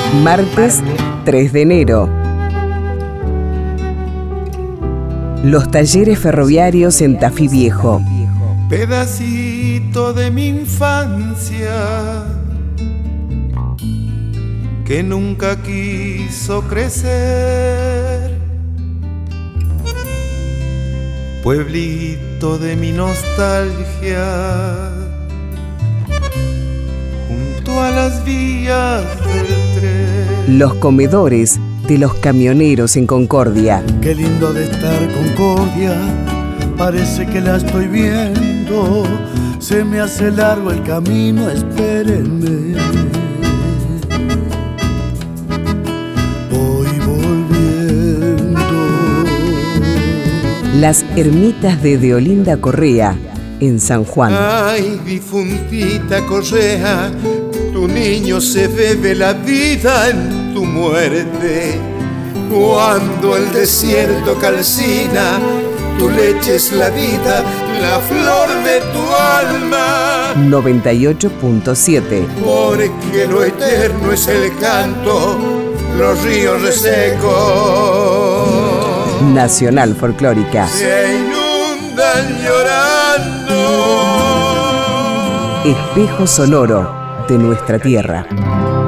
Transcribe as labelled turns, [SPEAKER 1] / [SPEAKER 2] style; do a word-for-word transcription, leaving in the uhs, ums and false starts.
[SPEAKER 1] Martes tres de enero. Los talleres ferroviarios en Tafí Viejo.
[SPEAKER 2] Pedacito de mi infancia que nunca quiso crecer. Pueblito de mi nostalgia junto a las vías del tren.
[SPEAKER 1] Los comedores de los camioneros en Concordia.
[SPEAKER 3] Qué lindo de estar Concordia, parece que la estoy viendo. Se me hace largo el camino, espérenme. Voy volviendo.
[SPEAKER 1] Las ermitas de Deolinda Correa en San Juan.
[SPEAKER 2] Ay, difuntita Correa, tu niño se bebe la vida en tu muerte. Cuando el desierto calcina, tu leche es la vida, la flor de tu alma.
[SPEAKER 1] noventa y ocho punto siete.
[SPEAKER 2] Porque lo eterno es el canto, los ríos resecos
[SPEAKER 1] Nacional Folclórica.
[SPEAKER 2] se inundan llorando.
[SPEAKER 1] Espejo sonoro de nuestra tierra.